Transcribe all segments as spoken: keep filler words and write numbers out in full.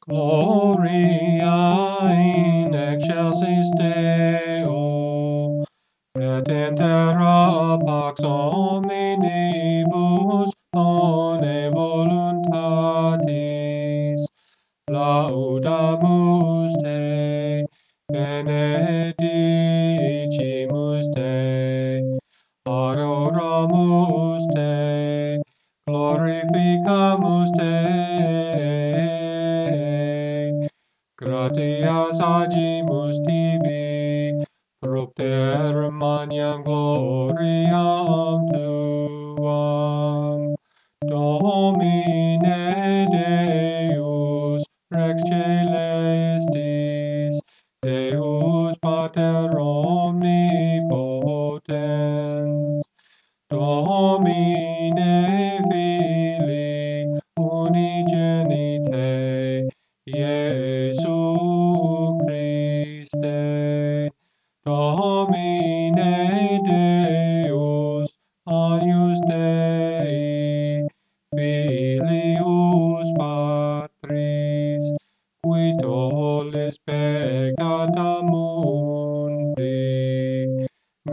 Gloria in excelsis Deo, et in terra pax hominibus bone voluntatis. Laudamus te, benedicimus te, adoramus te, glorificamus te. Gratias agimus tibi, propter maniam gloriam tuam. Domine Deus, Rex Celestis, Deus Pater omnipotens, Domine Filii unigenite, Iesu Christe, Domine Deus, Agnus Dei, Filius Patris, qui tollis peccata mundi,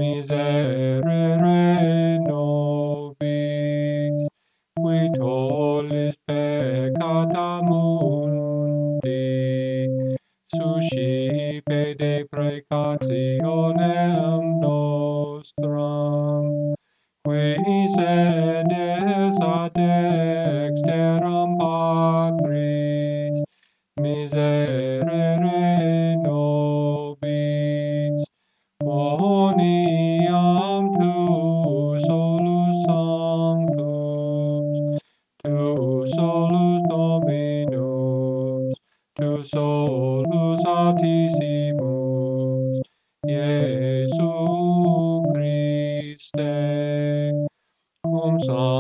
miserere nobis, qui tollis peccata mundi, suscipe deprecationem nostram, qui sedes ad dexteram Patris, miserere nobis, quoniam tu solus sanctus, tu solus Dominus, tu solus Altissimus, Iesu Christe, cum